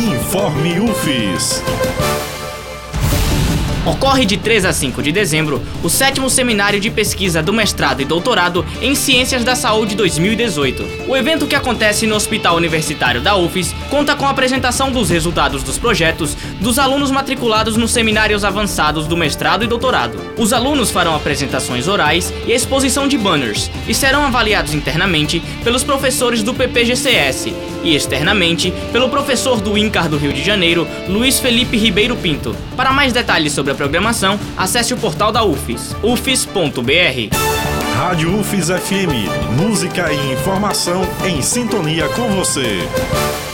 Informe UFES. Ocorre de 3 a 5 de dezembro o 7º Seminário de Pesquisa do Mestrado e Doutorado em Ciências da Saúde 2018. O evento, que acontece no Hospital Universitário da UFES, conta com a apresentação dos resultados dos projetos dos alunos matriculados nos seminários avançados do mestrado e doutorado. Os alunos farão apresentações orais e exposição de banners e serão avaliados internamente pelos professores do PPGCS e externamente pelo professor do INCAR do Rio de Janeiro, Luiz Felipe Ribeiro Pinto. Para mais detalhes sobre a programação, acesse o portal da UFES, ufes.br. Rádio UFES FM, música e informação em sintonia com você.